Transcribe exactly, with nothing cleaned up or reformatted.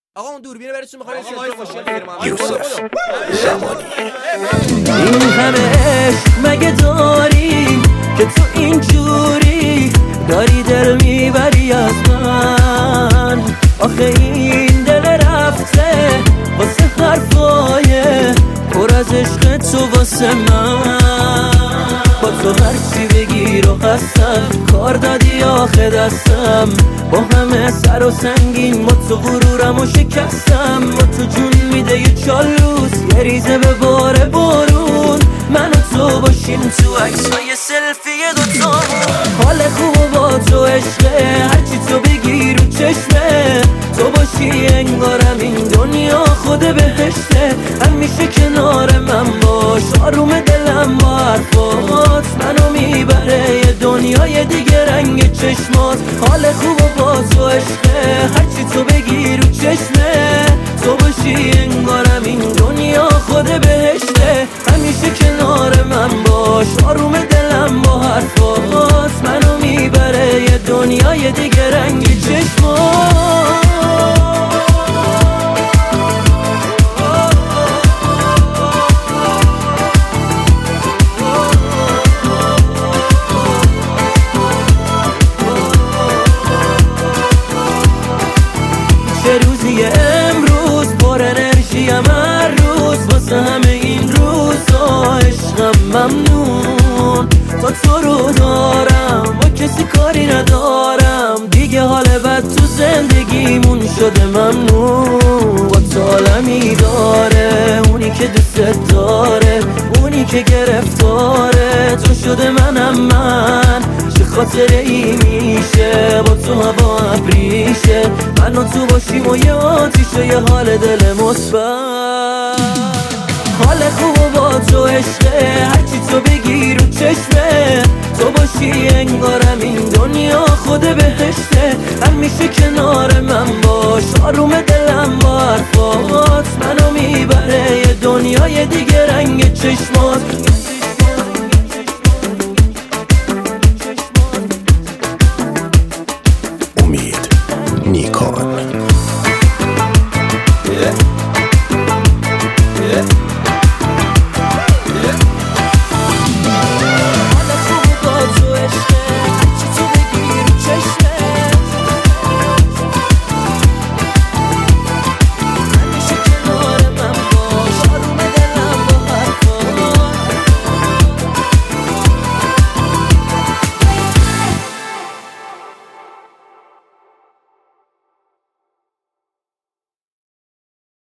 آقا اون دوربینه برسون می‌خوام یه ماشین بگیرم. یوسف زمانی. این همه عشق مگه داری که تو اینجوری داری دل میبری از من؟ آخه این دل رفته واسه حرفای پر از عشق تو واسه من. با تو هرچی بگیر و هستم کار دادی آخه دستم، با همه سر و سنگین با تو غرورم و شکستم. با تو جون میده یه چالوس یه ریزه به بار بارون، من و تو باشیم تو عکسای سلفی دوتامون. حال خوب با تو عشقه هرچی تو بگی رو چشمه، تو باشی انگارم این دنیا خود بهشته. همیشه کنار من باش آروم دلم با حرفات منو میبره یه دنیای دیگه رنگ چشمات. حال خوب با تو عشقه هرچی تو بگی رو چشمه، تو باشی انگارم این دنیا خود بهشته. همیشه کنار من باش آروم دلم با حرفات منو میبره یه دنیای دیگه رنگ چشمات. چه روزی امروز پر انرژیم هر روز واسه همه این روزا عشقم ممنون. تا تو رو دارم با کسی کاری ندارم دیگه، حال بد تو زندگیمون شده ممنون. با تو عالمی داره اونی که دوست داره، اونی که گرفتاره تو شده منم من. چه خاطره ای میشه با تو هوا ابریشه، من و تو باشیم و یه آتیشه یه حال دل مثبت. حال خوب با تو عشقه هرچی تو بگی رو چشمه، تو باشی انگارم این دنیا خود بهشته. همیشه کنار من باش آروم دلم با حرفات منو میبره یه دنیای دیگه رنگ چشمات.